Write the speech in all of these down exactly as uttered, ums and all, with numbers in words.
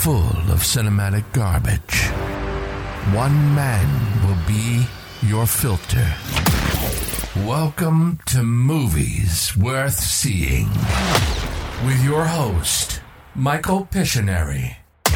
full of cinematic garbage. One man will be your filter. Welcome to Movies Worth Seeing with your host, Michael Pictionary.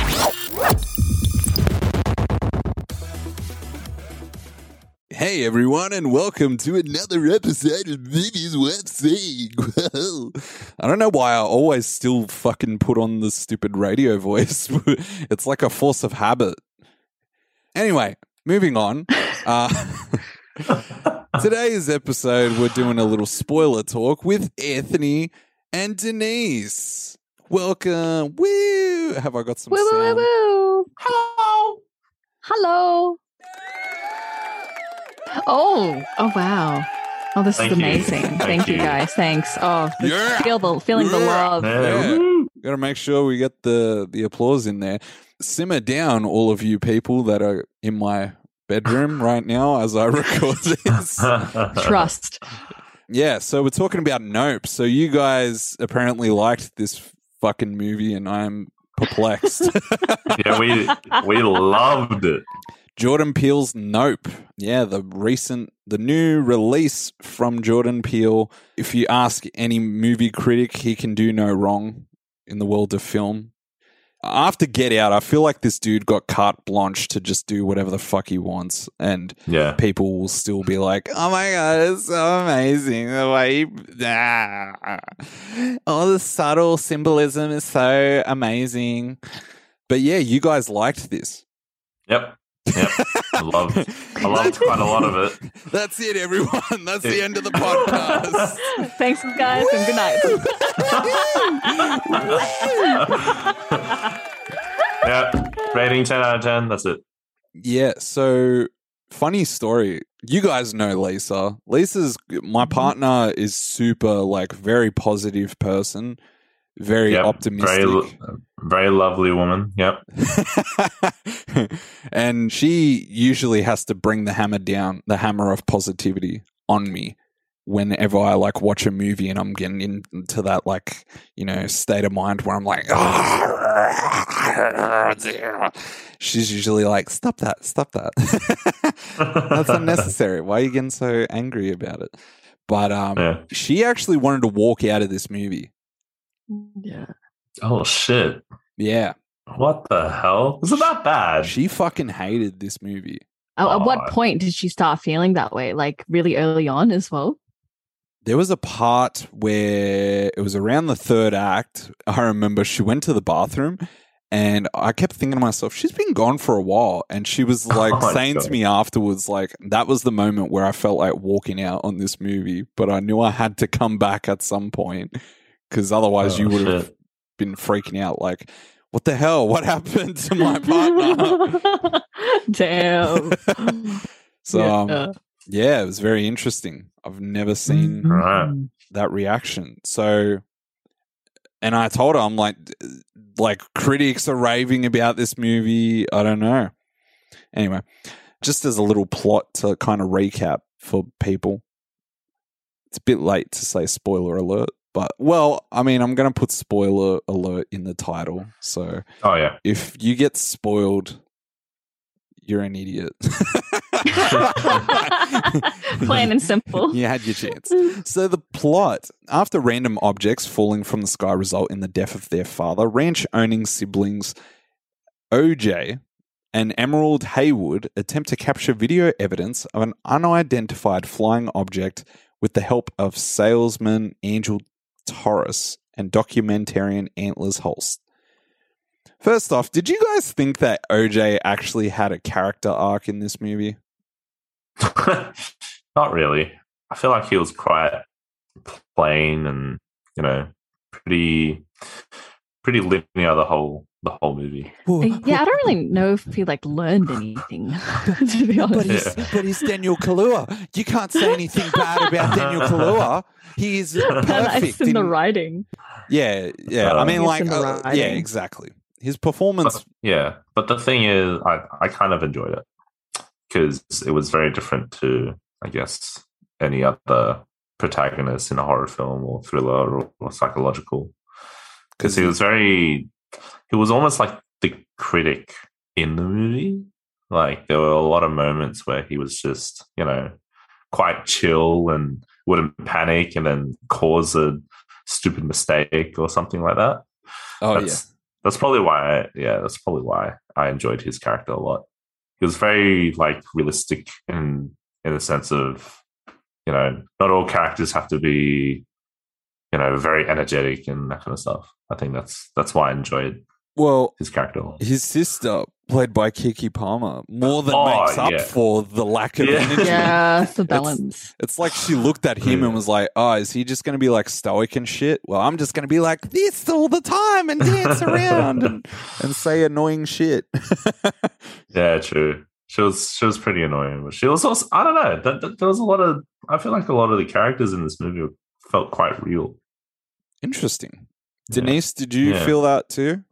Hey everyone, and welcome to another episode of Movies Worth Seeing. I don't know why I always still fucking put on the stupid radio voice. It's like a force of habit. Anyway, moving on. Uh, today's episode, we're doing a little spoiler talk with Anthony and Denise. Welcome. Woo! Have I got some woo, sound? Woo, woo, woo. Hello. Hello. Oh, oh wow. Oh, this Thank is you. amazing. Thank Thank you you. guys. Thanks. Oh, Yeah. feel the feeling the Yeah. love. Yeah. Woo. Got to make sure we get the, the applause in there. Simmer down, all of you people that are in my bedroom right now as I record this. Trust. Yeah, so we're talking about Nope. So you guys apparently liked this fucking movie, and I'm perplexed. Yeah, we we loved it. Jordan Peele's Nope. Yeah, the recent, the new release from Jordan Peele. If you ask any movie critic, he can do no wrong in the world of film. After Get Out, I feel like this dude got carte blanche to just do whatever the fuck he wants, and Yeah. people will still be like, "Oh my god, it's so amazing the way he, ah. all the subtle symbolism is so amazing." But yeah, you guys liked this. Yep. Yep. I loved I loved quite a lot of it. That's it, everyone. That's the end of the podcast. Thanks, guys, and good night. Yeah. Rating ten out of ten. That's it. Yeah, so funny story. You guys know Lisa. Lisa's my partner is super like very positive person, very Yep. optimistic. Very, lo- very lovely woman. Yep. And she usually has to bring the hammer down, the hammer of positivity on me whenever I like watch a movie and I'm getting into that like, you know, state of mind where I'm like, she's usually like, stop that, stop that. That's unnecessary. Why are you getting so angry about it? But um, Yeah. she actually wanted to walk out of this movie. Yeah. Oh shit. Yeah. What the hell? Is it that bad? She fucking hated this movie. Oh, at what Oh. point did she start feeling that way? Like really early on as well? There was a part where it was around the third act. I remember she went to the bathroom and I kept thinking to myself, she's been gone for a while. And she was like Oh my saying God. to me afterwards, like, that was the moment where I felt like walking out on this movie. But I knew I had to come back at some point because otherwise Oh, you would have shit. been freaking out like, what the hell? What happened to my partner? Damn. So, Yeah. um, yeah, it was very interesting. I've never seen Right. that reaction. So, and I told her, I'm like, like critics are raving about this movie. I don't know. Anyway, just as a little plot to kind of recap for people, it's a bit late to say spoiler alert, but well, I mean, I'm going to put spoiler alert in the title. So Oh yeah. if you get spoiled, you're an idiot. Plain and simple. You had your chance. So the plot, after random objects falling from the sky result in the death of their father, ranch-owning siblings O J and Emerald Haywood attempt to capture video evidence of an unidentified flying object with the help of salesman Angel Torres and documentarian Antlers Holst. First off, did you guys think that O J actually had a character arc in this movie? Not really. I feel like he was quite plain and, you know, pretty pretty linear the whole the whole movie. Yeah, I don't really know if he like learned anything, to be honest. But he's, but he's Daniel Kaluuya. You can't say anything bad about Daniel Kaluuya. He's perfect. That's in the in- writing. Yeah, yeah. I Uh, mean, It's like, in the uh, yeah, writing. exactly. His performance. But, yeah, but the thing is, I, I kind of enjoyed it because it was very different to, I guess, any other protagonist in a horror film or thriller or, or psychological. Because he was very, he was almost like the critic in the movie. Like there were a lot of moments where he was just, you know, quite chill and wouldn't panic and then cause a stupid mistake or something like that. Oh that's, yeah, that's probably why. I, yeah, that's probably why I enjoyed his character a lot. He was very like realistic in in the sense of, you know, not all characters have to be, you know, very energetic and that kind of stuff. I think that's that's why I enjoyed well, his character. his sister, played by Kiki Palmer, more than Oh, makes up yeah. for the lack of Yeah. energy. Yeah, it's the balance. It's like she looked at him and was like, oh, is he just going to be like stoic and shit? Well, I'm just going to be like this all the time and dance around and, and say annoying shit. Yeah, true. She was she was pretty annoying, but she was also, I don't know. Th- th- there was a lot of I feel like a lot of the characters in this movie felt quite real. Interesting. Yeah. Denise, did you Yeah. feel that too?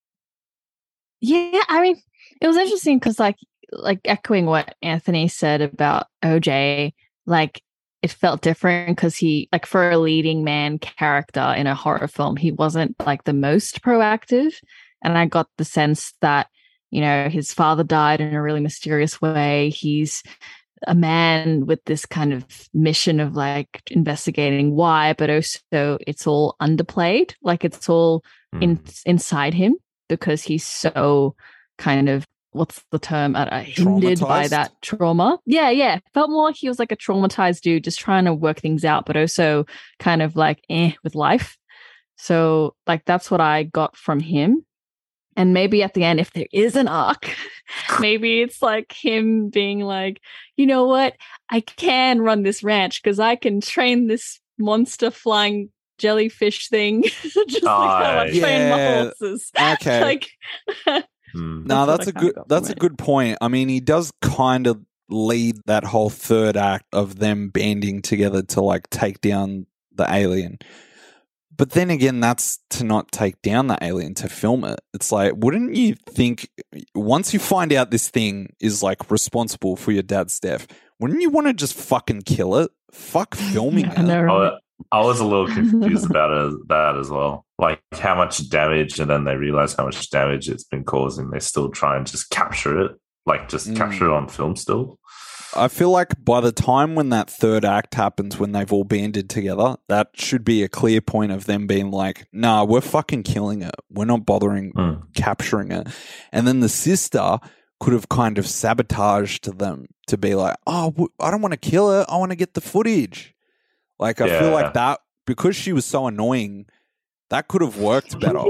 Yeah, I mean, it was interesting because, like, like echoing what Anthony said about O J, like it felt different because he, like, for a leading man character in a horror film, he wasn't like the most proactive, and I got the sense that, you know, his father died in a really mysterious way. He's a man with this kind of mission of like investigating why, but also it's all underplayed, like it's all in Mm. inside him because he's so kind of, what's the term, uh, hindered by Traumatized? that trauma. Yeah, yeah. Felt more like he was like a traumatized dude just trying to work things out, but also kind of like eh with life. So like that's what I got from him. And maybe at the end, if there is an arc, maybe it's like him being like, you know what? I can run this ranch because I can train this monster flying jellyfish thing just like how I Ah, train my yeah. horses. Okay. Like, Mm. No, That's that's what a I kinda good got from that's a it. good point. I mean, he does kind of lead that whole third act of them banding together to like take down the alien. But then again, that's to not take down the alien, to film it. It's like, wouldn't you think once you find out this thing is like responsible for your dad's death, wouldn't you want to just fucking kill it? Fuck filming I know, it. right? I, I was a little confused about it, that as well. Like how much damage, and then they realize how much damage it's been causing. They still try and just capture it, like just Mm. capture it on film still. I feel like by the time when that third act happens, when they've all banded together, that should be a clear point of them being like, nah, we're fucking killing it. We're not bothering Mm. capturing it. And then the sister could have kind of sabotaged them to be like, oh, w- I don't want to kill it. I want to get the footage. Like, I feel Yeah. like that, because she was so annoying, that could have worked better.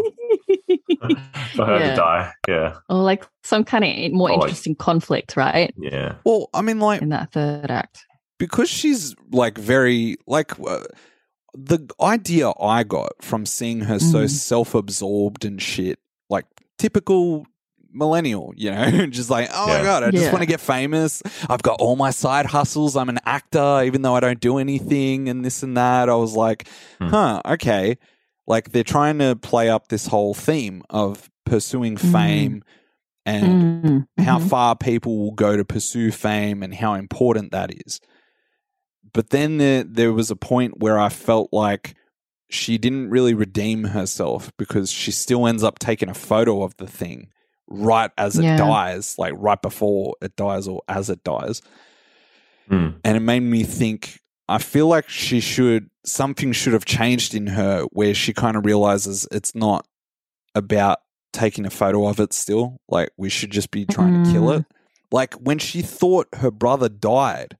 For her Yeah. to die, yeah, Or like some kind of more Or like- interesting conflict, right? yeah, Well, I mean, like, In that third act. because she's like very like uh, the idea I got from seeing her so Mhm. self-absorbed and shit, like typical millennial, you know, just like, oh my Yeah. god, I just Yeah. want to get famous. I've got all my side hustles. I'm an actor, even though I don't do anything, and this and that. I was like, Hmm. huh, okay. Like they're trying to play up this whole theme of pursuing Mhm. fame and Mm, how mhm. far people will go to pursue fame and how important that is. But then there, there was a point where I felt like she didn't really redeem herself because she still ends up taking a photo of the thing right as it Yeah. dies, like right before it dies or as it dies. Mm. And it made me think, I feel like she should, something should have changed in her where she kind of realizes it's not about taking a photo of it still. Like we should just be trying to kill Mm. it. Like when she thought her brother died,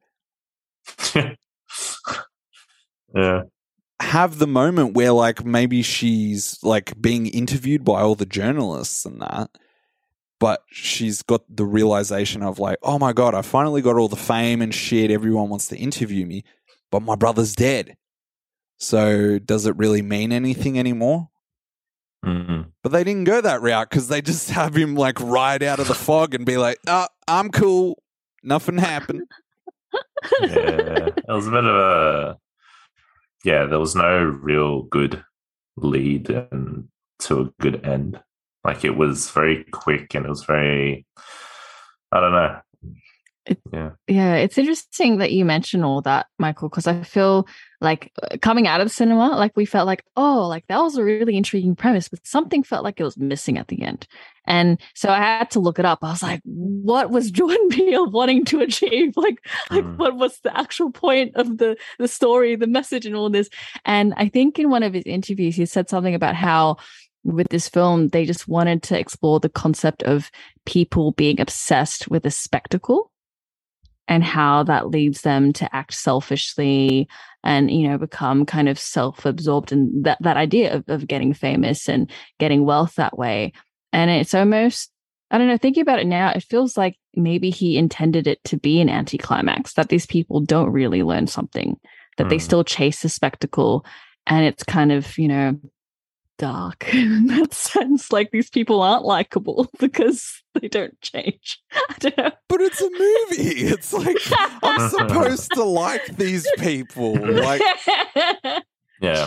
yeah, have the moment where like maybe she's like being interviewed by all the journalists and that, but she's got the realization of like, oh my god, I finally got all the fame and shit, everyone wants to interview me, but my brother's dead, so does it really mean anything anymore? mm. But they didn't go that route because they just have him like ride out of the fog and be like, oh, I'm cool, nothing happened. Yeah, it was a bit of a yeah. There was no real good lead and to a good end. Like it was very quick and it was very, I don't know. It- yeah, Yeah, it's interesting that you mention all that, Michael, because I feel like uh, coming out of the cinema, like we felt like, oh, like that was a really intriguing premise, but something felt like it was missing at the end. And so I had to look it up. I was like, what was Jordan Peele wanting to achieve? Like, like Mm. what was the actual point of the the story, the message, and all this? And I think in one of his interviews, he said something about how with this film, they just wanted to explore the concept of people being obsessed with a spectacle and how that leads them to act selfishly and, you know, become kind of self-absorbed in that, that idea of, of getting famous and getting wealth that way. And it's almost, I don't know, thinking about it now, it feels like maybe he intended it to be an anticlimax, that these people don't really learn something, that mm. they still chase the spectacle. And it's kind of, you know, dark in that sense. Like these people aren't likable because they don't change. I don't know. But it's a movie. It's like I'm supposed to like these people. Like, yeah.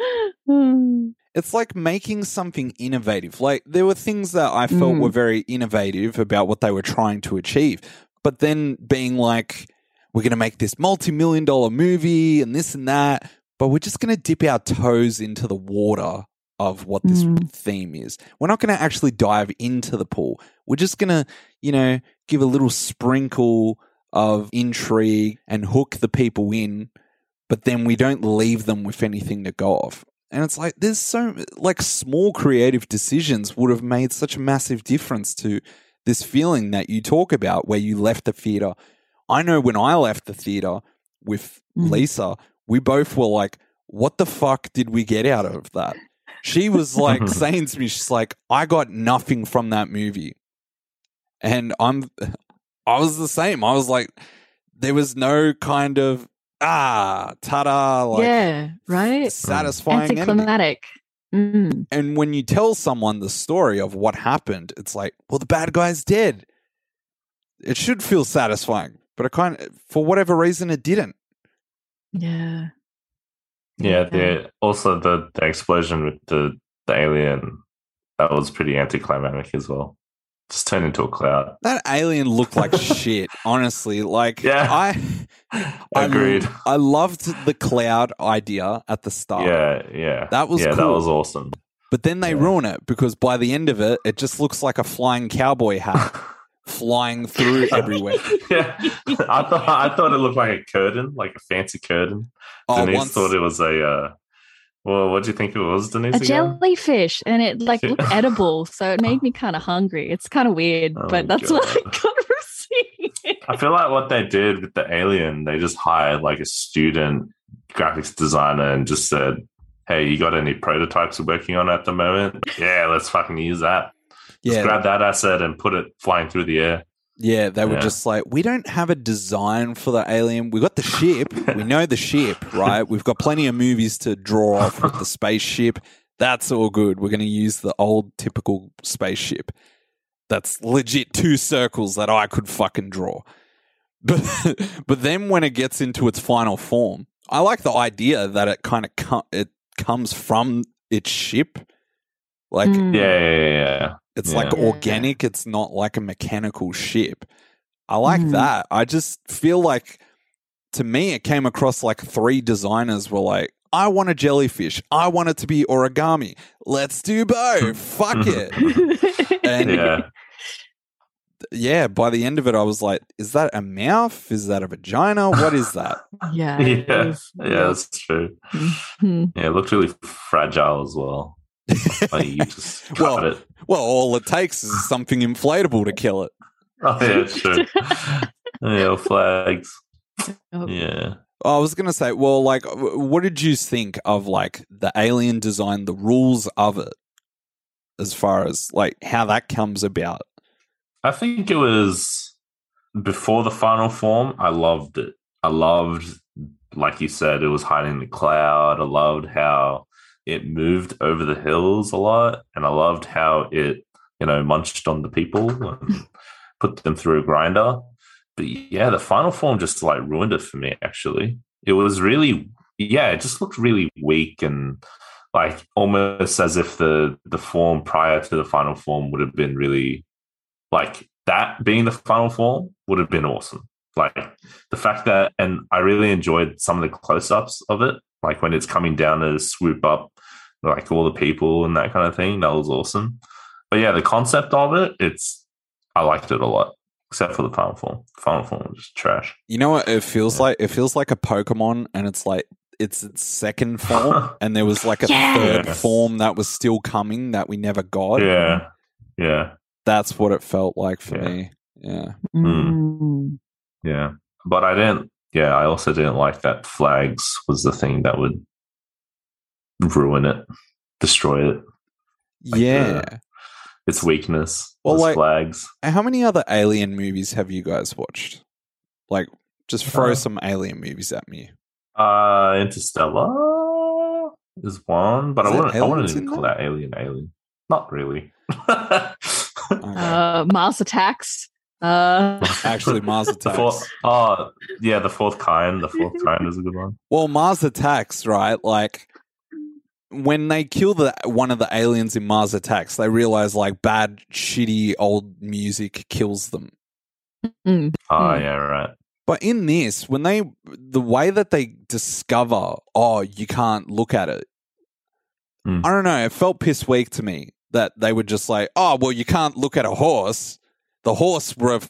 It's like making something innovative. Like there were things that I felt mm. were very innovative about what they were trying to achieve. But then being like, we're going to make this multi-million dollar movie and this and that, but we're just going to dip our toes into the water of what this mm. theme is. We're not going to actually dive into the pool. We're just going to, you know, give a little sprinkle of intrigue and hook the people in, but then we don't leave them with anything to go off. And it's like, there's so, like, small creative decisions would have made such a massive difference to this feeling that you talk about where you left the theater. I know when I left the theater with mm. Lisa, we both were like, what the fuck did we get out of that? She was like saying to me, she's like, I got nothing from that movie. And I'm, I was the same. I was like, there was no kind of, ah, ta-da, like, yeah, right? Satisfying ending. Anticlimactic. Mm. And when you tell someone the story of what happened, it's like, well, the bad guy's dead. It should feel satisfying, but it kind of, for whatever reason, it didn't. Yeah. Yeah, the also the, the explosion with the, the alien, that was pretty anticlimactic as well. Just turned into a cloud. That alien looked like shit, honestly. Like, yeah, I, I agreed. I loved the cloud idea at the start. Yeah, yeah. That was yeah, cool. that was awesome. But then they yeah. ruin it because by the end of it, it just looks like a flying cowboy hat flying through everywhere. Yeah, I thought I thought it looked like a curtain, like a fancy curtain. Oh, Denise once... thought it was a. Uh, well, what do you think it was, Denise? A again? jellyfish, and it like looked edible, so it made me kind of hungry. It's kind of weird, oh but that's God. what I got from seeing it. I feel like what they did with the alien, they just hired like a student graphics designer and just said, "Hey, you got any prototypes we're working on at the moment? Yeah, let's fucking use that. Just yeah. grab that asset and put it flying through the air." Yeah, they were yeah. just like, we don't have a design for the alien. We got the ship. We know the ship, right? We've got plenty of movies to draw off with the spaceship. That's all good. We're going to use the old typical spaceship. That's legit two circles that I could fucking draw. But but then when it gets into its final form, I like the idea that it kind of com- it comes from its ship. Like Mm. Yeah, yeah, yeah. yeah. It's Yeah. like organic. It's not like a mechanical ship. I like Mm. that. I just feel like, to me, it came across like three designers were like, I want a jellyfish. I want it to be origami. Let's do both. Fuck it. And Yeah. yeah, by the end of it, I was like, is that a mouth? Is that a vagina? What is that? Yeah, it Yeah, was- yeah, that's true. Mhm. Yeah, it looked really fragile as well. Like you just cut Well, it. Well, all it takes is something inflatable to kill it. Oh, yeah, it's true. Yeah, flags. Oh. Yeah. I was going to say, well, like, w- what did you think of, like, the alien design, the rules of it, as far as, like, how that comes about? I think it was before the final form. I loved it. I loved, like you said, it was hiding in the cloud. I loved how it moved over the hills a lot, and I loved how it, you know, munched on the people and put them through a grinder. But yeah, the final form just like ruined it for me, actually. It was really, yeah, it just looked really weak and like almost as if the, the form prior to the final form would have been really, like that being the final form would have been awesome. Like the fact that, and I really enjoyed some of the close-ups of it, like when it's coming down to swoop up, like all the people and that kind of thing. That was awesome. But yeah, the concept of it, it's I liked it a lot, except for the final form. Final form was just trash. You know what it feels Yeah. like? It feels like a Pokemon, and it's like it's its second form, and there was like a Yes. third Yes. form that was still coming that we never got. Yeah, yeah, That's what it felt like for Yeah. me. Yeah. Mm. yeah. But I didn't. Yeah, I also didn't like that flags was the thing that would ruin it, destroy it. Like Yeah. the- its weakness Well, was like- flags. How many other Alien movies have you guys watched? Like, just throw Uh, some Alien movies at me. Uh, Interstellar is one, but Is I there wouldn't. I wouldn't aliens even in call that? that alien. Alien, not really. Okay. Uh, Mars Attacks. Uh, Actually, Mars The Attacks. fourth, oh yeah, the fourth kind. The fourth kind is a good one. Well, Mars Attacks, right? Like, when they kill the one of the aliens in Mars Attacks, they realize like bad, shitty old music kills them. mm. Oh Mm. yeah, right. But in this, when they, the way that they discover, oh, you can't look at it. Mm. I don't know. It felt piss weak to me that they were just like, oh, well, you can't look at a horse. The horse, ref-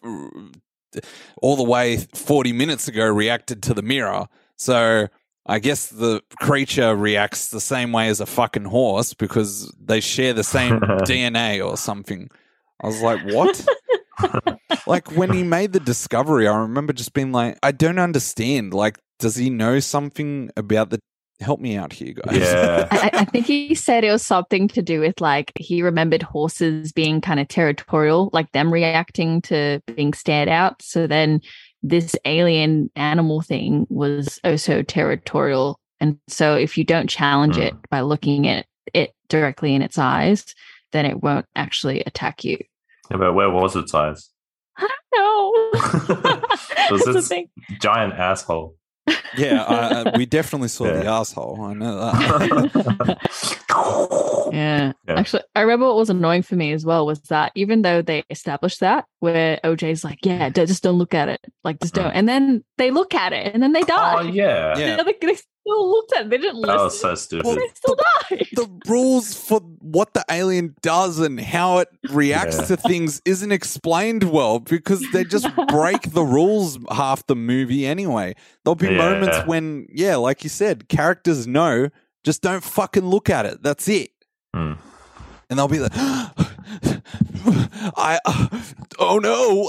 all the way forty minutes ago, reacted to the mirror. So I guess the creature reacts the same way as a fucking horse because they share the same D N A or something. I was like, what? Like, when he made the discovery, I remember just being like, I don't understand. Like, does he know something about the... Help me out here, guys. Yeah. I, I think he said it was something to do with like he remembered horses being kind of territorial, like them reacting to being stared out. So then this alien animal thing was also territorial. And so if you don't challenge Mm. it by looking at it directly in its eyes, then it won't actually attack you. Yeah, but where was its eyes? No. Was That's the its thing. giant asshole? Yeah, uh, we definitely saw the Yeah. asshole. I know that. Yeah. Yeah. Actually, I remember what was annoying for me as well was that even though they established that, where O J's like, yeah, d- just don't look at it. Like, just don't. And then they look at it and then they die. Oh yeah, Yeah. Yeah, they, they still looked at it. They didn't that was listen. so stupid. Well, They still died. The rules for what the alien does and how it reacts Yeah. to things isn't explained well because they just break the rules half the movie anyway. There'll be Yeah. moments when, yeah, like you said, characters know, just don't fucking look at it. That's it. Hmm. And they'll be like, I, uh, oh no.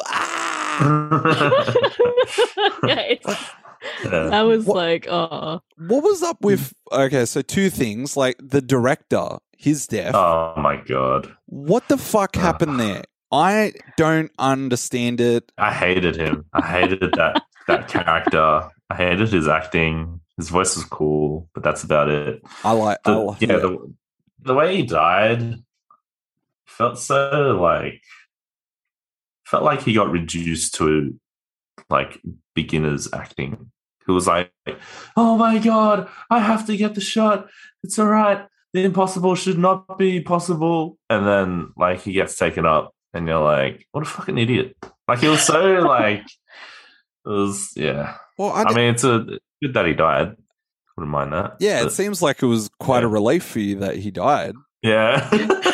Ah! yeah, it's, Yeah. I was What- like, oh. What was up with, okay, so two things, like the director, his death. Oh my god, What the fuck happened there? I don't understand it. I hated him. I hated that that character. I hated his acting. His voice was cool, but that's about it. I like, I The, like yeah, the, the way he died felt so like felt like he got reduced to like beginner's acting. He was like, "Oh my god, I have to get the shot. It's all right. The impossible should not be possible." And then like he gets taken up, and you're like, "What a fucking idiot!" Like he was so like it was yeah. well, I, I d- mean, it's a good that he died. Wouldn't mind that. yeah, it But, seems like it was quite a yeah. relief for you that he died. yeah.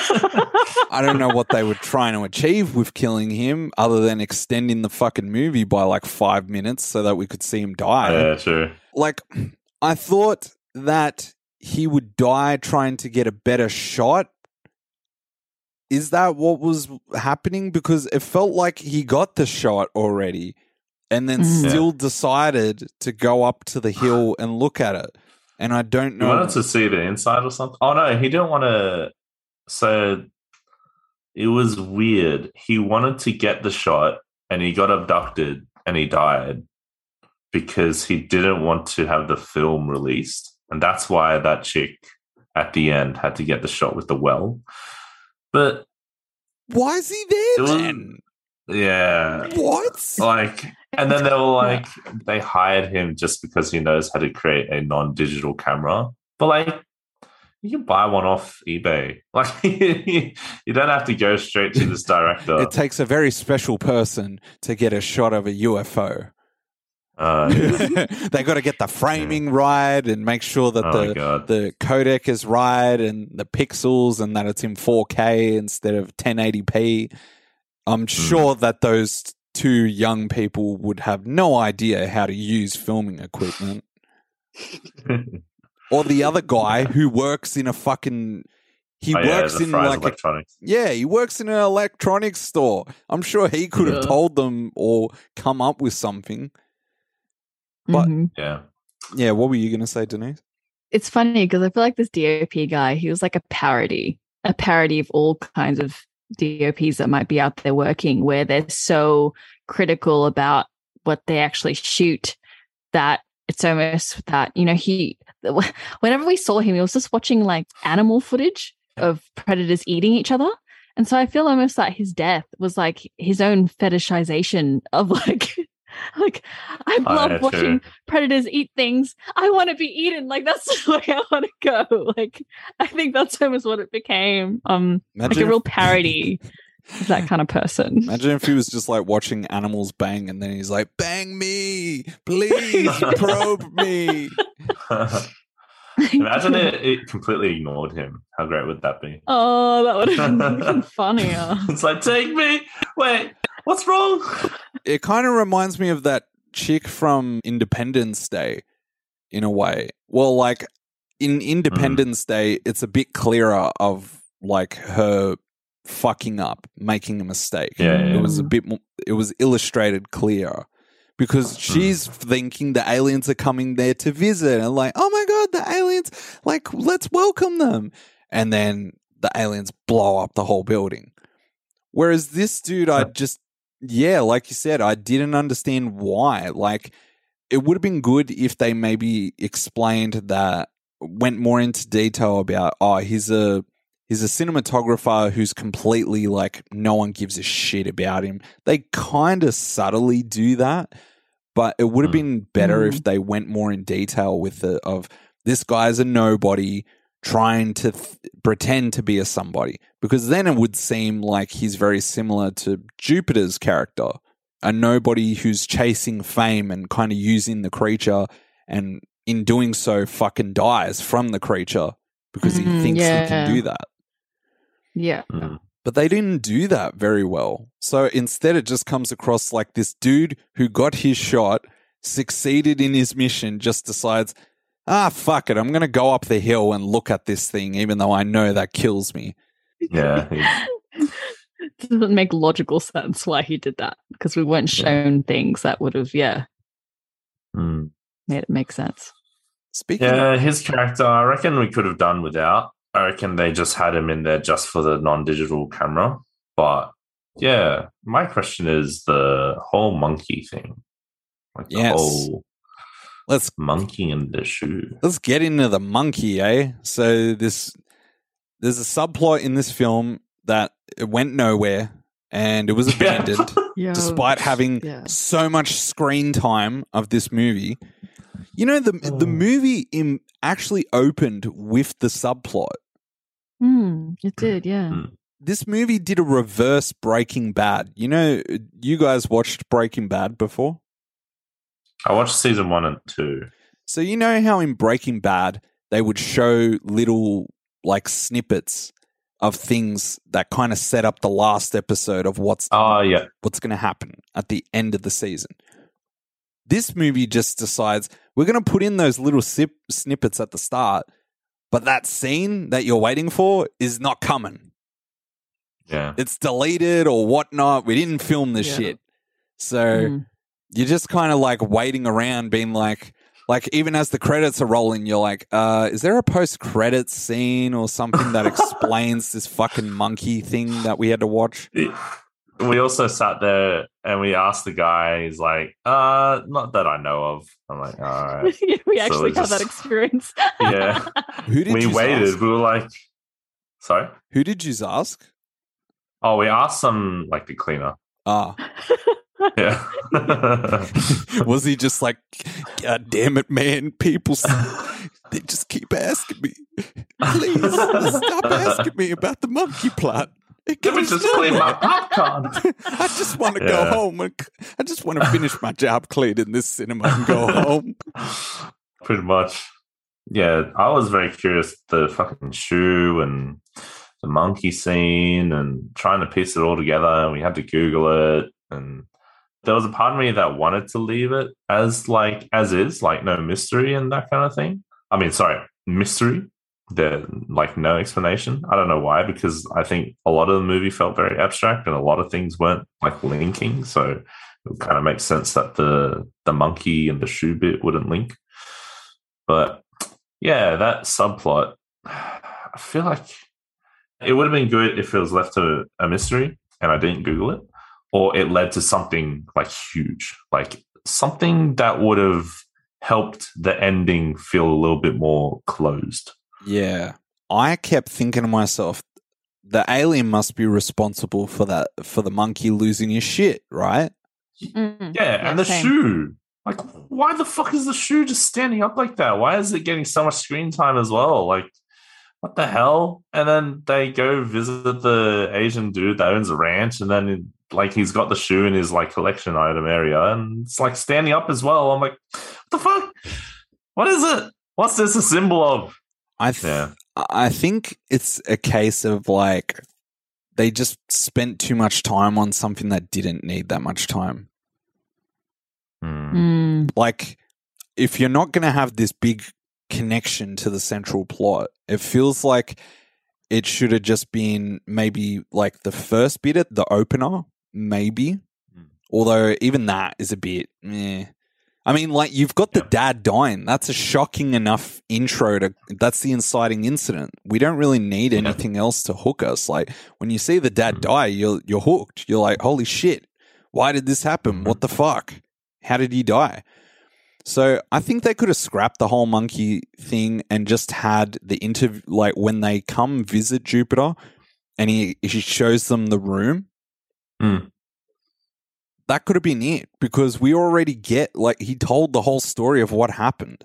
I don't know what they were trying to achieve with killing him other than extending the fucking movie by like five minutes so that we could see him die. yeah, sure. Like, I thought that he would die trying to get a better shot. Is that what was happening? Because it felt like he got the shot already and then Mm. still decided to go up to the hill and look at it. And I don't He know. wanted to see the inside or something. Oh no, he didn't want to. So it was weird. He wanted to get the shot, and he got abducted, and he died because he didn't want to have the film released, and that's why that chick at the end had to get the shot with the well. But Why is he there It was- then? yeah, What? like, and then they were like, they hired him just because he knows how to create a non-digital camera. But like, you can buy one off eBay. Like, you don't have to go straight to this director. It takes a very special person to get a shot of a U F O. Uh, They got to get the framing right and make sure that Oh my the God. the codec is right and the pixels and that it's in four K instead of ten eighty p. I'm sure that those two young people would have no idea how to use filming equipment. Or the other guy who works in a fucking he oh, yeah, works the in Fry's like a, electronics. yeah, he works in an electronics store. I'm sure he could have Yeah. told them or come up with something. But- Mhm. Yeah. Yeah, what were you going to say, Denise? It's funny because I feel like this D O P guy, he was like a parody, a parody of all kinds of D O Ps that might be out there working, where they're so critical about what they actually shoot that it's almost that, you know, he, whenever we saw him, he was just watching like animal footage of predators eating each other. And so I feel almost like his death was like his own fetishization of like, like I Oh, love yeah, watching true. predators eat things. I want to be eaten. Like that's the way I want to go. Like I think that's almost what it became. Um, like Imagine a real if- parody of that kind of person. Imagine if he was just like watching animals bang and then he's like, bang me, please probe me. Imagine it, it completely ignored him. How great would that be? Oh, that would have been even funnier. It's like, take me. Wait, what's wrong? It kind of reminds me of that chick from Independence Day in a way. Well, like in Independence Day, it's a bit clearer of like her fucking up, making a mistake. Yeah, yeah. It was a bit more, it was illustrated clearer because she's thinking the aliens are coming there to visit and like, oh my God, the aliens, like, let's welcome them. And then the aliens blow up the whole building. Whereas this dude, I just, yeah, like you said, I didn't understand why. Like, it would have been good if they maybe explained that, went more into detail about, oh, he's a he's a cinematographer who's completely like no one gives a shit about him. They kind of subtly do that, but it would have been better Mm. if they went more in detail with it. Of this guy's a nobody trying to th- pretend to be a somebody, because then it would seem like he's very similar to Jupiter's character, a nobody who's chasing fame and kind of using the creature, and in doing so fucking dies from the creature because he Mm, thinks yeah. he can do that. Yeah. Mm. But they didn't do that very well. So instead it just comes across like this dude who got his shot, succeeded in his mission, just decides, ah, fuck it, I'm going to go up the hill and look at this thing, even though I know that kills me. Yeah. he- It doesn't make logical sense why he did that because we weren't Yeah. shown things that would have, yeah, Mm. made it make sense. Speaking Yeah, of, his character, I reckon we could have done without. I reckon they just had him in there just for the non-digital camera. But yeah, my question is the whole monkey thing. Like the Yes. whole let's monkey in the shoe. let's get into the monkey, eh? So this there's a subplot in this film that it went nowhere and it was abandoned. Yeah. Despite having Yeah. so much screen time of this movie. You know, the the Oh. movie in, actually opened with the subplot. Mm, it did, yeah. Mm. This movie did a reverse Breaking Bad. You know, you guys watched Breaking Bad before? I watched season one and two. So you know how in Breaking Bad they would show little like snippets of things that kind of set up the last episode of what's Oh, yeah. what's going to happen at the end of the season. This movie just decides we're going to put in those little sip, snippets at the start, but that scene that you're waiting for is not coming. Yeah. It's deleted or whatnot. We didn't film the Yeah. shit. So Mm. you're just kind of like waiting around being like, like even as the credits are rolling, you're like, uh, is there a post-credits scene or something that explains this fucking monkey thing that we had to watch? We also sat there and we asked the guy, he's like, uh, not that I know of. I'm like, all right. we So actually it had that just- experience. Yeah. Who did we you waited. ask? We were like, sorry? Who did you ask? Oh, we asked some, like, the cleaner. Ah. Yeah. Was he just like, God damn it, man, people, s- they just keep asking me. Please, stop asking me about the monkey plot. Let me just clean my popcorn. I just want to Yeah. go home. And, I just want to finish my job cleaning this cinema and go home. Pretty much. Yeah, I was very curious the fucking shoe and the monkey scene and trying to piece it all together. And we had to Google it. And there was a part of me that wanted to leave it as like as is, like no mystery and that kind of thing. I mean, sorry, mystery. There, like no explanation. I don't know why, because I think a lot of the movie felt very abstract and a lot of things weren't like linking. So it kind of makes sense that the the monkey and the shoe bit wouldn't link. But yeah, that subplot, I feel like it would have been good if it was left to a mystery and I didn't Google it, or it led to something like huge, like something that would have helped the ending feel a little bit more closed. Yeah. I kept thinking to myself, the alien must be responsible for that, for the monkey losing his shit, right? Mm. Yeah, and the same. shoe. Like, why the fuck is the shoe just standing up like that? Why is it getting so much screen time as well? Like, what the hell? And then they go visit the Asian dude that owns a ranch, and then like he's got the shoe in his like collection item area, and it's like standing up as well. I'm like, what the fuck? What is it? What's this a symbol of? I th- Yeah. I think it's a case of like they just spent too much time on something that didn't need that much time. Hmm. Mm. Like, if you're not going to have this big connection to the central plot, it feels like it should have just been maybe like the first bit at the opener, maybe. Mm. Although even that is a bit, eh. I mean, like, you've got the Yeah. dad dying. That's a shocking enough intro to, that's the inciting incident. We don't really need Yeah. anything else to hook us. Like, when you see the dad Mhm. die, you're, you're hooked. You're like, holy shit, why did this happen? Mhm. What the fuck? How did he die? So I think they could have scrapped the whole monkey thing and just had the interview, like when they come visit Jupiter and he, he shows them the room. Mm. That could have been it, because we already get, like, he told the whole story of what happened.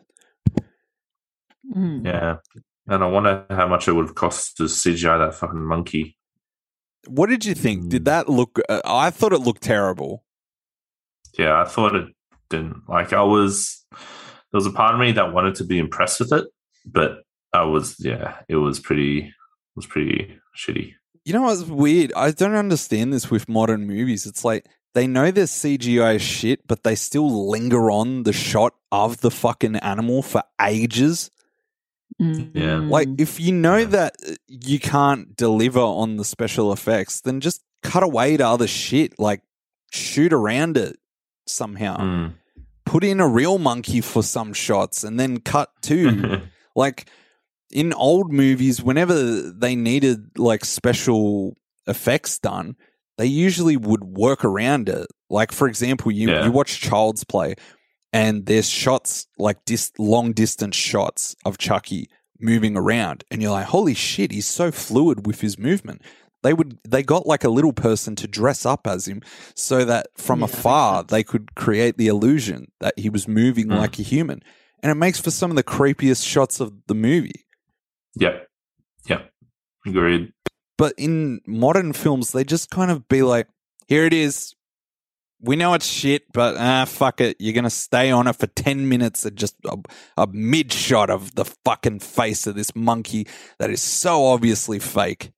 Mm. Yeah. And I wonder how much it would have cost to C G I that fucking monkey. What did you think? Mm. Did that look, uh, I thought it looked terrible. Yeah, I thought it didn't. Like, I was, there was a part of me that wanted to be impressed with it, but I was, yeah, it was pretty, it was pretty shitty. You know what's weird? I don't understand this with modern movies. It's like, they know there's C G I shit, but they still linger on the shot of the fucking animal for ages. Mm. Yeah. Like, if you know Yeah. that you can't deliver on the special effects, then just cut away to other shit. Like, shoot around it somehow. Mm. Put in a real monkey for some shots and then cut to. Like, in old movies, whenever they needed, like, special effects done, they usually would work around it. Like, for example, you, Yeah. you watch Child's Play, and there's shots, like dis- long distance shots of Chucky moving around, and you're like, holy shit, he's so fluid with his movement. They would they got like a little person to dress up as him so that from Yeah, that makes afar sense. they could create the illusion that he was moving Mm. like a human. And it makes for some of the creepiest shots of the movie. Yep. Yep. Agreed. But in modern films, they just kind of be like, here it is. We know it's shit, but ah, fuck it. You're going to stay on it for ten minutes at just a, a mid shot of the fucking face of this monkey that is so obviously fake.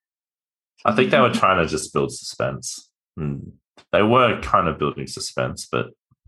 I think they were trying to just build suspense. Mm. They were kind of building suspense, but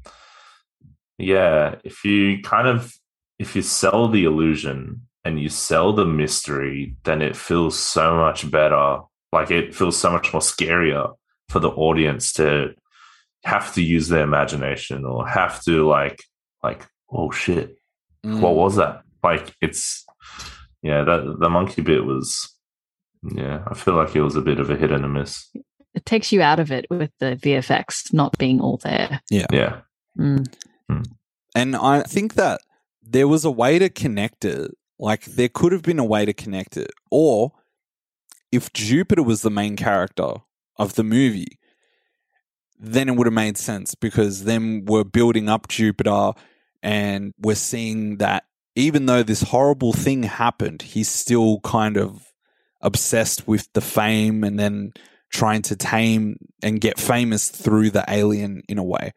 yeah, if you kind of, if you sell the illusion and you sell the mystery, then it feels so much better. Like, it feels so much more scarier for the audience to have to use their imagination or have to like, like, oh shit, Mm. what was that? Like, it's, yeah, that the monkey bit was, yeah, I feel like it was a bit of a hit and a miss. It takes you out of it with the V F X not being all there. Yeah. Mm. And I think that there was a way to connect it. Like, there could have been a way to connect it. Or if Jupiter was the main character of the movie, then it would have made sense, because then we're building up Jupiter and we're seeing that even though this horrible thing happened, he's still kind of obsessed with the fame and then trying to tame and get famous through the alien in a way.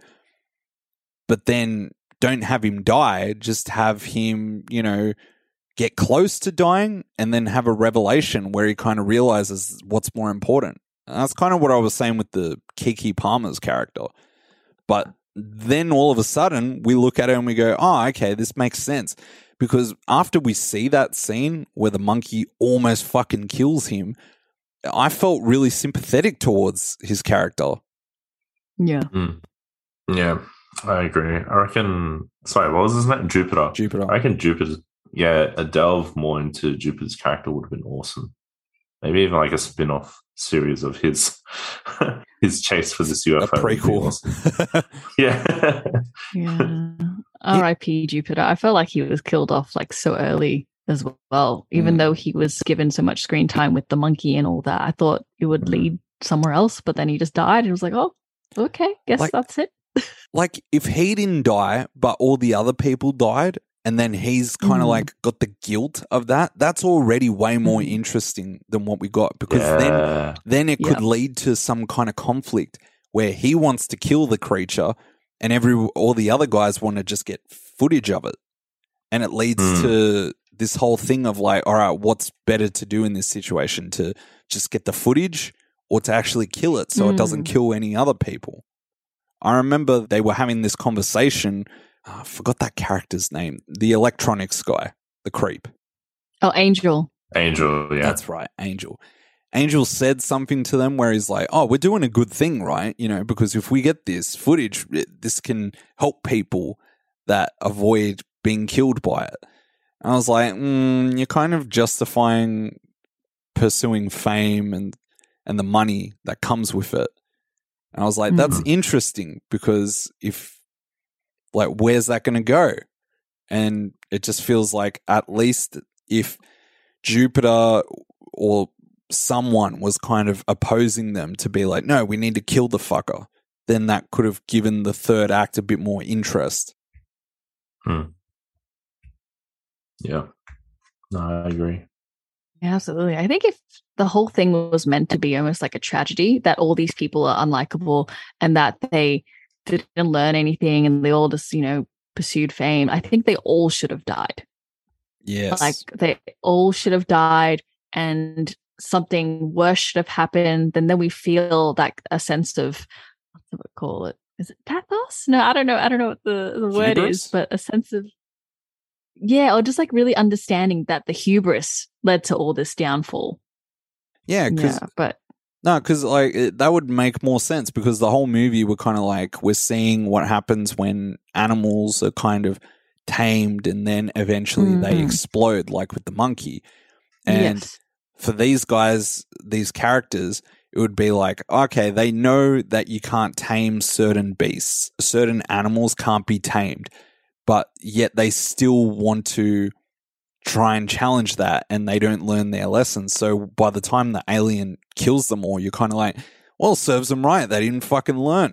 But then don't have him die, just have him, you know, get close to dying and then have a revelation where he kind of realizes what's more important. And that's kind of what I was saying with the Keke Palmer's character. But then all of a sudden we look at it and we go, oh, okay, this makes sense. Because after we see that scene where the monkey almost fucking kills him, I felt really sympathetic towards his character. Yeah. Mm. Yeah, I agree. I reckon, sorry, what was his name? Jupiter. Jupiter. I reckon Jupiter, yeah, a delve more into Jupiter's character would have been awesome. Maybe even like a spin-off series of his his chase for this U F O. A prequel. Awesome. yeah. Yeah. R I P Jupiter. I felt like he was killed off like so early as well, even Mm. though he was given so much screen time with the monkey and all that. I thought it would Mm. lead somewhere else, but then he just died. It was like, oh, okay, guess Like- that's it. Like, if he didn't die, but all the other people died, and then he's kind of Mm. like got the guilt of that, that's already way more Mm. interesting than what we got. Because then Yeah. then it could Yeah. lead to some kind of conflict where he wants to kill the creature and every all the other guys want to just get footage of it. And it leads Mm. to this whole thing of like, all right, what's better to do in this situation? To just get the footage or to actually kill it so it doesn't Mm. kill any other people? I remember they were having this conversation. Oh, I forgot that character's name. The electronics guy, the creep. Oh, Angel. Angel, yeah. That's right, Angel. Angel said something to them where he's like, oh, we're doing a good thing, right? You know, because if we get this footage, it, this can help people that avoid being killed by it. And I was like, mm, you're kind of justifying pursuing fame and, and the money that comes with it. And I was like, that's Mhm. interesting because if, like, where's that going to go? And it just feels like at least if Jupiter or someone was kind of opposing them to be like, no, we need to kill the fucker, then that could have given the third act a bit more interest. Hmm. Yeah. No, I agree. Yeah, absolutely. I think if the whole thing was meant to be almost like a tragedy, that all these people are unlikable and that they didn't learn anything and they all just, you know, pursued fame, I think they all should have died. Yes. Like they all should have died and something worse should have happened. And then we feel that a sense of, what do we call it? Is it pathos? No, I don't know. I don't know what the, the word Hubris? is, but a sense of, yeah, or just like really understanding that the hubris led to all this downfall. yeah, because Yeah, but no, because like it, that would make more sense because the whole movie we're kind of like we're seeing what happens when animals are kind of tamed and then eventually they Mhm. explode, like with the monkey. And yes. for these guys, these characters, it would be like, okay, they know that you can't tame certain beasts, certain animals can't be tamed, but yet they still want to try and challenge that and they don't learn their lessons. So by the time the alien kills them all, you're kind of like, well, serves them right. They didn't fucking learn.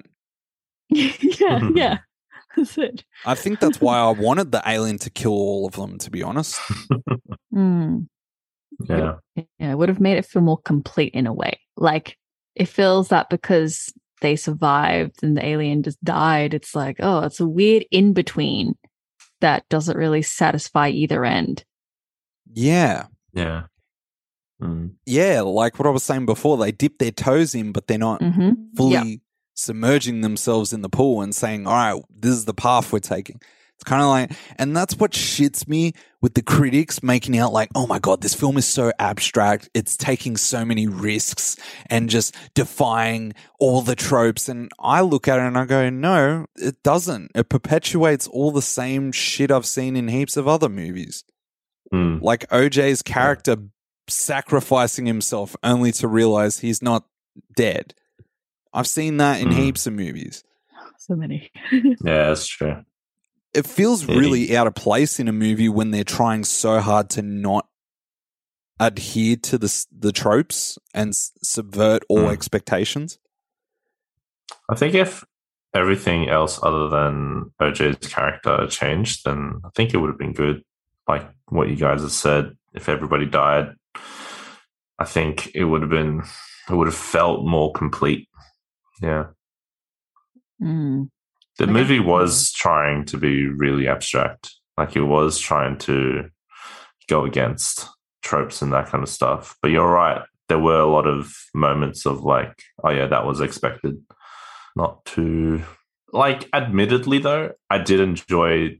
yeah, yeah. That's it. I think that's why I wanted the alien to kill all of them, to be honest. Mm. Yeah. Yeah, it would have made it feel more complete in a way. Like it feels that because they survived and the alien just died, it's like, oh, it's a weird in between that doesn't really satisfy either end. Yeah. Yeah. Mm. Yeah, like what I was saying before, they dip their toes in, but they're not Mm-hmm. fully Yeah. submerging themselves in the pool and saying, all right, this is the path we're taking. It's kind of like, and that's what shits me with the critics making out like, oh my God, this film is so abstract. It's taking so many risks and just defying all the tropes. And I look at it and I go, no, it doesn't. It perpetuates all the same shit I've seen in heaps of other movies. Mm. Like O J's character sacrificing himself only to realize he's not dead. I've seen that in Mm. heaps of movies. So many. Yeah, that's true. It feels Yeah. really out of place in a movie when they're trying so hard to not adhere to the s- the tropes and s- subvert all Mm. expectations. I think if everything else other than O J's character changed, then I think it would have been good. Like what you guys have said, if everybody died, I think it would have been, it would have felt more complete. Yeah. Mm. The Okay. movie was trying to be really abstract. Like it was trying to go against tropes and that kind of stuff. But you're right. There were a lot of moments of like, oh yeah, that was expected. Not too, like, admittedly though, I did enjoy,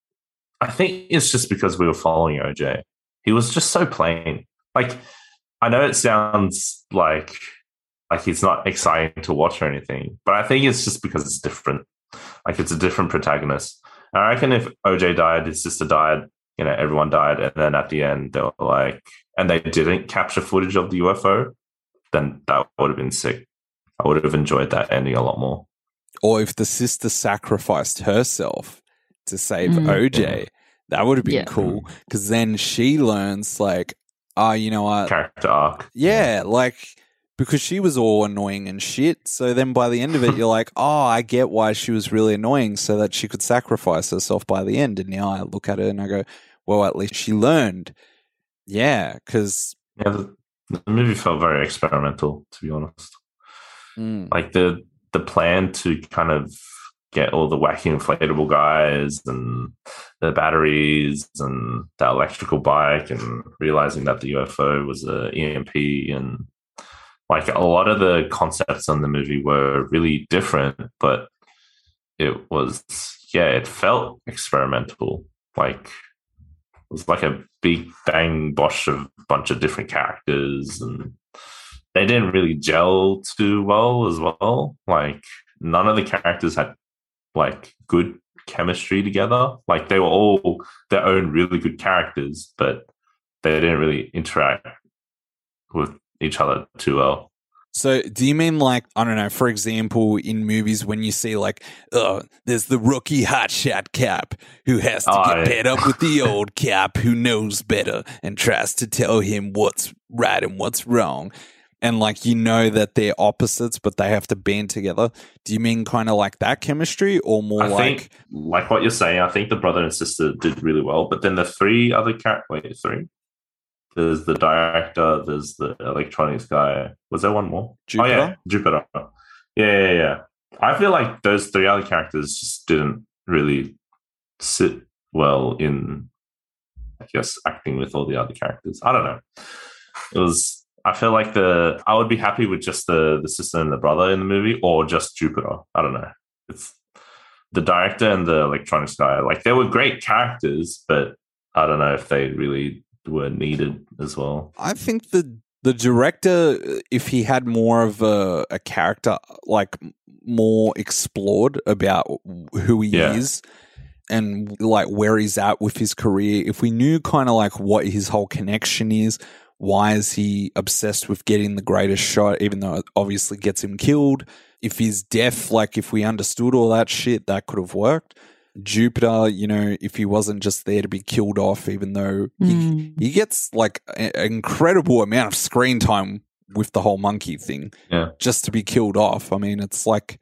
I think it's just because we were following O J. He was just so plain. Like, I know it sounds like like he's not exciting to watch or anything, but I think it's just because it's different. Like, it's a different protagonist. And I reckon if O J died, his sister died, you know, everyone died, and then at the end they were like, and they didn't capture footage of the U F O, then that would have been sick. I would have enjoyed that ending a lot more. Or if the sister sacrificed herself to save Mm. O J, that would have been Yeah. cool. Because then she learns, like, oh, you know what? Character arc. Yeah, like, because she was all annoying and shit. So then by the end of it, you're like, oh, I get why she was really annoying, so that she could sacrifice herself by the end. And now I look at her and I go, well, at least she learned. Yeah, because. Yeah, the, the movie felt very experimental, to be honest. Mm, Like the the plan to kind of get all the wacky inflatable guys and the batteries and the electrical bike, and realizing that the U F O was a E M P, and like a lot of the concepts in the movie were really different, but it was, yeah, it felt experimental. Like it was like a big bang bosh of a bunch of different characters, and they didn't really gel too well as well. Like none of the characters had like good chemistry together. Like they were all their own really good characters, but they didn't really interact with each other too well. So do you mean like, I don't know, for example, in movies when you see like, oh, there's the rookie hotshot cop who has to Oh, get yeah. paired up with the old cop who knows better and tries to tell him what's right and what's wrong. And like, you know that they're opposites, but they have to band together. Do you mean kind of like that chemistry, or more I like... think, like what you're saying, I think the brother and sister did really well. But then the three other characters, wait, three? There's the director, there's the electronics guy. Was there one more? Jupiter? Oh, yeah, Jupiter. Yeah, yeah, yeah. I feel like those three other characters just didn't really sit well in, I guess, acting with all the other characters. I don't know. It was, I feel like the, I would be happy with just the, the sister and the brother in the movie, or just Jupiter. I don't know. It's the director and the electronics guy. Like, they were great characters, but I don't know if they really were needed as well. I think the the director, if he had more of a, a character, like more explored about who he Yeah. is and like where he's at with his career, if we knew kind of like what his whole connection is, why is he obsessed with getting the greatest shot, even though it obviously gets him killed? If he's deaf, like if we understood all that shit, that could have worked. Jupiter, you know, if he wasn't just there to be killed off, even though he, Mm. he gets like an incredible amount of screen time with the whole monkey thing, Yeah. just to be killed off. I mean, it's like,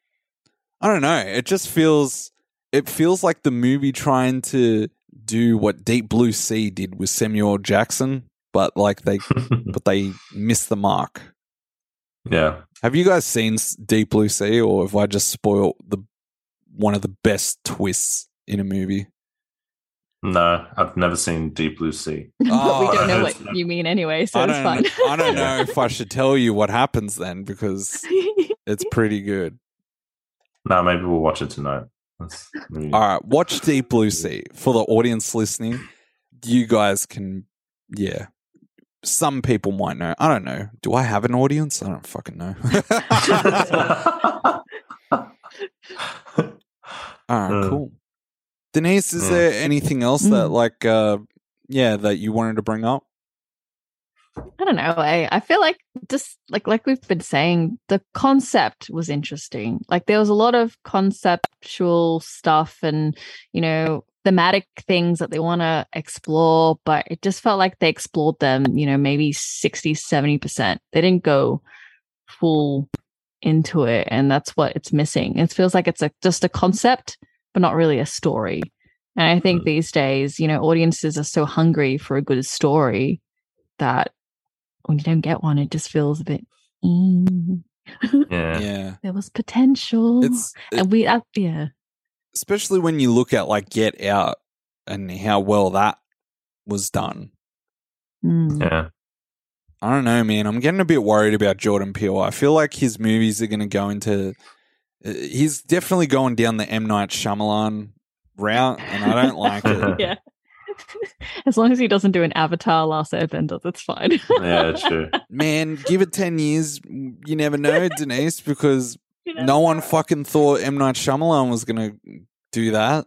I don't know. It just feels, it feels like the movie trying to do what Deep Blue Sea did with Samuel Jackson, but like they, but they missed the mark. Yeah. Have you guys seen S- Deep Blue Sea, or have I just spoiled the one of the best twists in a movie? No, I've never seen Deep Blue Sea. but we Oh, don't know I what heard- you mean anyway, so I it's don't, fine. I don't know if I should tell you what happens then, because it's pretty good. No, maybe we'll watch it tonight. That's maybe- All right, watch Deep Blue Sea. For the audience listening, you guys can, yeah. Some people might know. I don't know. Do I have an audience? I don't fucking know. All right, Uh, cool. Denise, is yeah. there anything else that, Mm. like, uh, yeah, that you wanted to bring up? I don't know. I, I feel like just like like we've been saying, the concept was interesting. Like there was a lot of conceptual stuff and, you know, thematic things that they want to explore, but it just felt like they explored them, you know, maybe sixty, seventy percent. They didn't go full into it, and that's what it's missing. It feels like it's a just a concept, but not really a story. And I think Mm. these days, you know, audiences are so hungry for a good story that when you don't get one, it just feels a bit. Mm. Yeah. Yeah. There was potential. It's and we, uh, yeah. especially when you look at like Get Out and how well that was done. Mm. Yeah. I don't know, man. I'm getting a bit worried about Jordan Peele. I feel like his movies are going to go into. Uh, he's definitely going down the M. Night Shyamalan route, and I don't like it. Yeah. As long as he doesn't do an Avatar Last Airbender, that's fine. Yeah, true. Man, give it ten years. You never know, Denise, because You know? no one fucking thought M. Night Shyamalan was going to do that.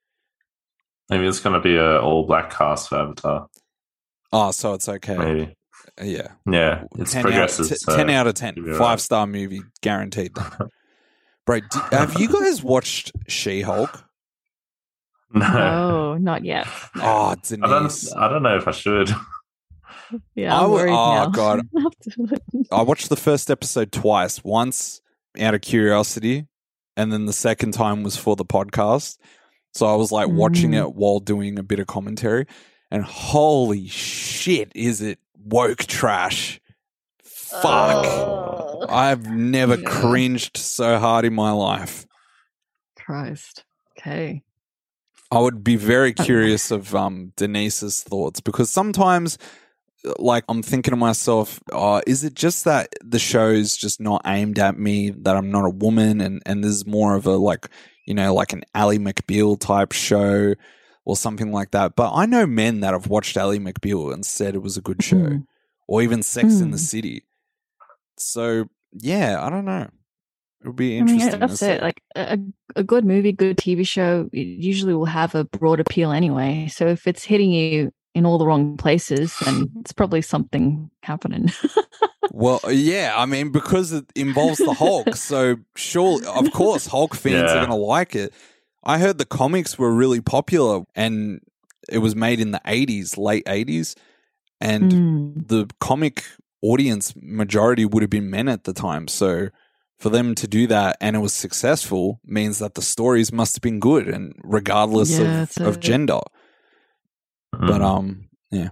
Maybe it's going to be a all black cast for Avatar. Oh, so it's okay. Maybe. Yeah. Yeah, it's ten progressive. Out, t- so ten out of ten. you'll be all Five right. star star movie, guaranteed. Bro, do, have you guys watched She-Hulk? No, No, not yet. No. Oh, I Denise. don't. I don't know if I should. Yeah, I I'm would- worried oh, now. God. I watched the first episode twice. Once out of curiosity, and then the second time was for the podcast. So I was like watching Mm. it while doing a bit of commentary, and holy shit, is it woke trash? Fuck. Oh. I've never Yeah. cringed so hard in my life. Christ. Okay. I would be very curious of um, Denise's thoughts, because sometimes, like, I'm thinking to myself, oh, is it just that the show's just not aimed at me, that I'm not a woman, and, and there's more of a, like, you know, like an Ally McBeal type show or something like that. But I know men that have watched Ally McBeal and said it was a good show, Mm. or even Sex in the Mm. City. So, yeah, I don't know. It would be I mean, interesting. that's to it. see. Like a, a good movie, good T V show, it usually will have a broad appeal anyway. So if it's hitting you in all the wrong places, then it's probably something happening. Well, yeah, I mean, because it involves the Hulk, so sure, of course, Hulk fans Yeah. are going to like it. I heard the comics were really popular, and it was made in the eighties, late eighties, and Mm. the comic audience majority would have been men at the time. So for them to do that and it was successful means that the stories must have been good, and regardless Yeah, of, that's of it. gender. Mm. But um, yeah,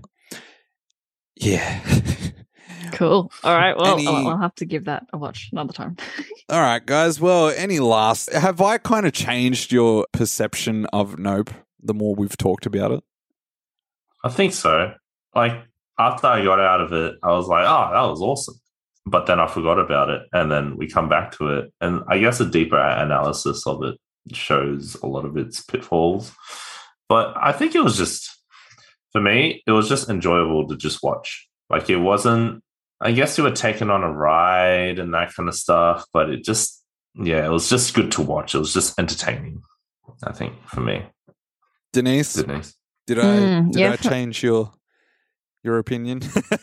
yeah. Cool. All right. Well, Any- I'll, I'll have to give that a watch another time. All right, guys. Well, any last? Have I kind of changed your perception of Nope the more we've talked about it? I think so. Like after I got out of it, I was like, "Oh, that was awesome," but then I forgot about it, and then we come back to it, and I guess a deeper analysis of it shows a lot of its pitfalls. But I think it was just, for me, it was just enjoyable to just watch. Like it wasn't. I guess you were taken on a ride and that kind of stuff, but it just, yeah, it was just good to watch. It was just entertaining, I think, for me. Denise, Denise. did I Mm, did yeah. I change your your opinion?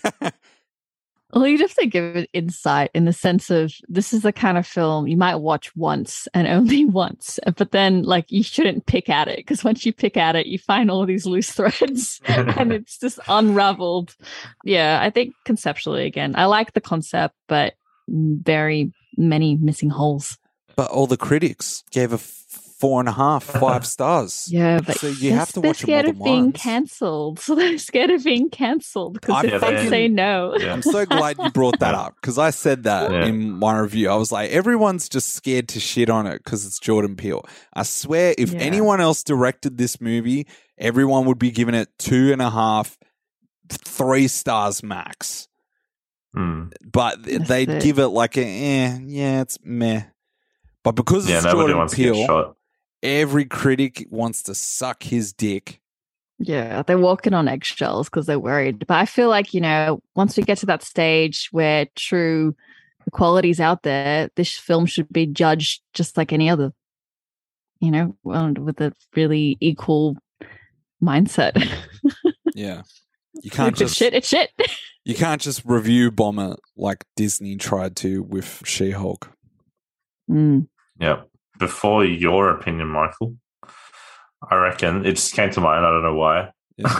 Well, you'd have to give it insight in the sense of this is the kind of film you might watch once and only once, but then like you shouldn't pick at it, because once you pick at it, you find all these loose threads and it's just unraveled. Yeah, I think conceptually, again, I like the concept, but very many missing holes. But all the critics gave a f- four and a half, five stars. Yeah, but So you they're, have to they're watch it more scared than of being once. cancelled. So they're scared of being cancelled because I if they fucking- say no. Yeah. I'm so glad you brought that up, because I said that Yeah. in my review. I was like, everyone's just scared to shit on it because it's Jordan Peele. I swear, if Yeah. anyone else directed this movie, everyone would be giving it two and a half, three stars max. Mm. But That's they'd it. give it like a, eh, yeah, it's meh. But because Yeah, it's nobody Jordan wants to get Peele, shot. every critic wants to suck his dick. Yeah, they're walking on eggshells because they're worried. But I feel like, you know, once we get to that stage where true equality's out there, this film should be judged just like any other, you know, well, with a really equal mindset. Yeah. You can't If it's just shit, it's shit. you can't just review bomb it like Disney tried to with She-Hulk. Mm. Yeah. Before your opinion, Michael, I reckon it just came to mind. I don't know why.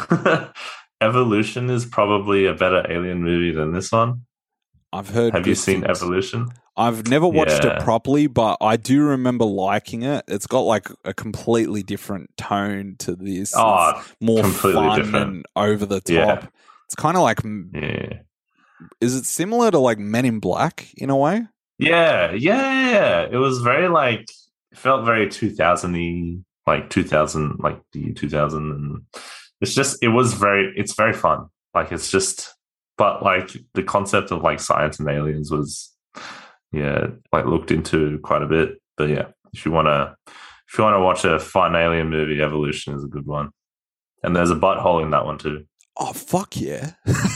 Evolution is probably a better Alien movie than this one. I've heard. Have you good seen things. Evolution? I've never watched Yeah. it properly, but I do remember liking it. It's got like a completely different tone to this. Oh, It's more completely fun different. and over the top. Yeah. It's kind of like m- yeah. is it similar to like Men in Black in a way? Yeah, yeah, yeah. It was very like it felt very two thousand-y, like two thousand, like the year two thousand, and it's just it was very it's very fun. Like it's just, but like the concept of like science and aliens was, yeah, like looked into quite a bit. But yeah, if you wanna if you wanna watch a fun alien movie, Evolution is a good one, and there's a butthole in that one too. Oh fuck yeah!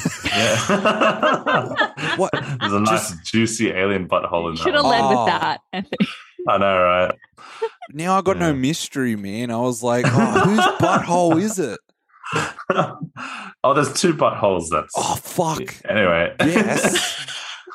Yeah. What? There's a nice Just- juicy alien butthole in that Should have one. led Oh. with that, Anthony. I know, right? Now I got no Yeah. mystery, man. I was like, oh, whose butthole is it? Oh, there's two buttholes. That's Oh fuck! anyway. Yes.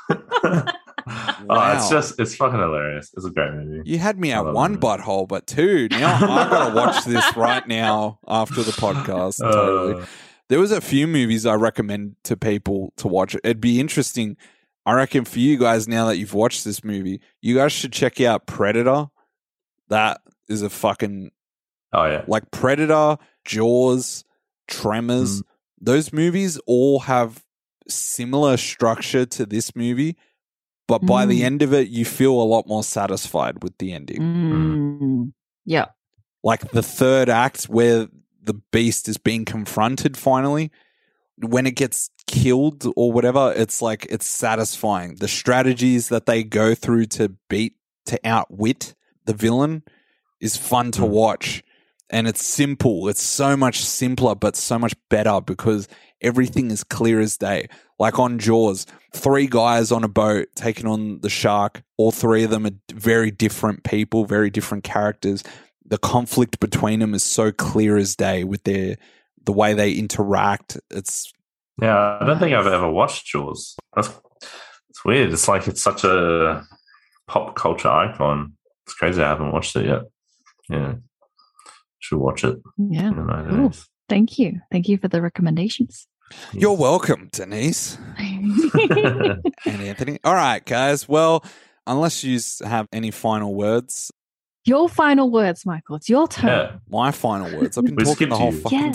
Oh, it's just it's fucking hilarious. It's a great movie. You had me I at love one it. butthole, but two. Now I gotta watch this right now after the podcast. Totally. Uh, There was a few movies I recommend to people to watch. It'd be interesting. I reckon for you guys, now that you've watched this movie, you guys should check out Predator. That is a fucking oh yeah. like Predator, Jaws, Tremors. Mm. Those movies all have similar structure to this movie, but by the Mm. end of it, you feel a lot more satisfied with the ending. Mm. Yeah. Like the third act where the beast is being confronted finally, when it gets killed or whatever, it's like it's satisfying. The strategies that they go through to beat, to outwit the villain is fun to Mm. watch. And it's simple. It's so much simpler, but so much better because everything is clear as day. Like on Jaws, three guys on a boat taking on the shark. All three of them are very different people, very different characters. The conflict between them is so clear as day with their the way they interact. It's Yeah, I don't think I've ever watched Jaws. That's it's weird. It's like it's such a pop culture icon. It's crazy I haven't watched it yet. Yeah. Should watch it. Yeah. I don't know, Cool. Denise. Thank you. Thank you for the recommendations. you're welcome, Denise and Anthony. All right, guys. Well, unless you have any final words, Your final words, Michael. It's your turn. Yeah. my final words. I've been We talking the skipped whole you. fucking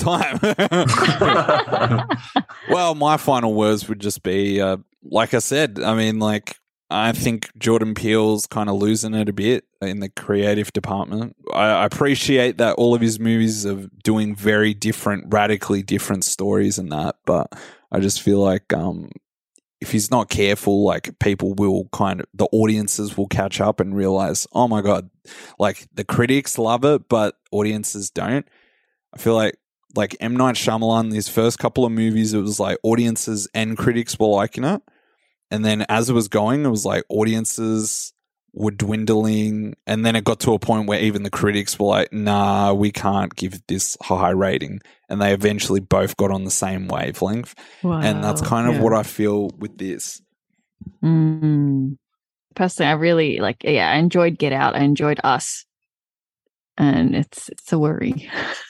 Yeah. time. Well, my final words would just be, uh, like I said, I mean, like, I think Jordan Peele's kind of losing it a bit in the creative department. I, I appreciate that all of his movies are doing very different, radically different stories and that, but I just feel like um, if he's not careful, like people will kind of, the audiences will catch up and realize, oh my God, like the critics love it, but audiences don't. I feel like like M. Night Shyamalan, these first couple of movies, it was like audiences and critics were liking it. And then as it was going, it was like audiences were dwindling. And then it got to a point where even the critics were like, nah, we can't give this a high rating. And they eventually both got on the same wavelength. Wow. And that's kind of Yeah. what I feel with this. Mm. Personally, I really like. Yeah, I enjoyed Get Out. I enjoyed Us, and it's it's a worry.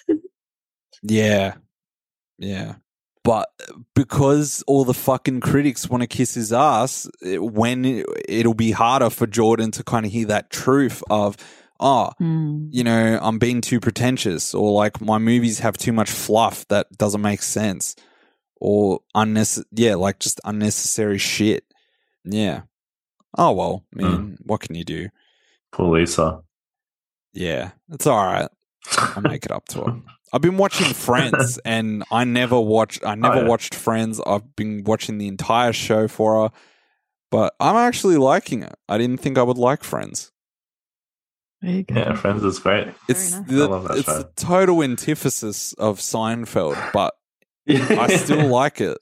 Yeah. Yeah. But because all the fucking critics want to kiss his ass, it, when it, it'll be harder for Jordan to kind of hear that truth of, oh, Mm. you know, I'm being too pretentious, or like my movies have too much fluff that doesn't make sense, or unnecessary, yeah, like just unnecessary shit. Yeah. Oh, well, I mean, what can you do? Poor Lisa. Yeah, it's all right. I'll make it up to her. I've been watching Friends, and I never watched. I never Oh, yeah. watched Friends. I've been watching the entire show for her, but I'm actually liking it. I didn't think I would like Friends. There you go. Yeah, Friends is great. It's nice. the I love that it's show. the total antithesis of Seinfeld, but I still like it.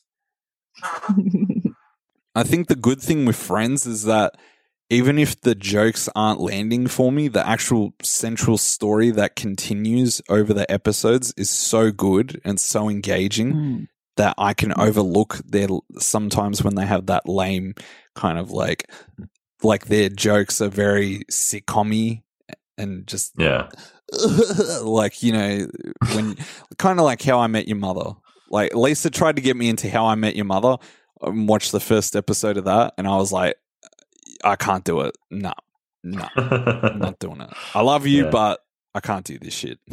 I think the good thing with Friends is that even if the jokes aren't landing for me, the actual central story that continues over the episodes is so good and so engaging Mm. that I can overlook their sometimes when they have that lame kind of like like their jokes are very sitcom-y and just Yeah. like, you know, when kind of like How I Met Your Mother. Like Lisa tried to get me into How I Met Your Mother and watched the first episode of that, and I was like, I can't do it. No, no, I'm not doing it. I love you, Yeah. but I can't do this shit.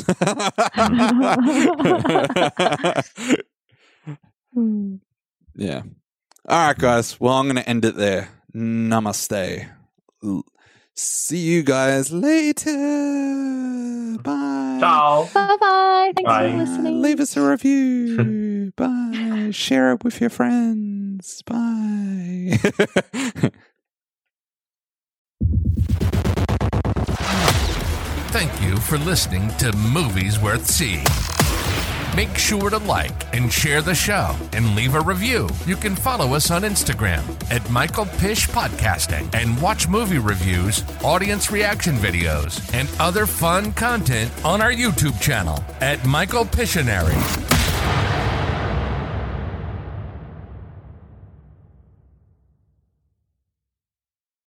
Mm. Yeah. All right, guys. Well, I'm going to end it there. Namaste. L- See you guys later. Bye. Ciao. Bye bye. Thanks Bye. for listening. Leave us a review. Bye. Share it with your friends. Bye. Thank you for listening to Movies Worth Seeing. Make sure to like and share the show and leave a review. You can follow us on Instagram at Michael Pish Podcasting and watch movie reviews, audience reaction videos, and other fun content on our YouTube channel at Michael Pishanary.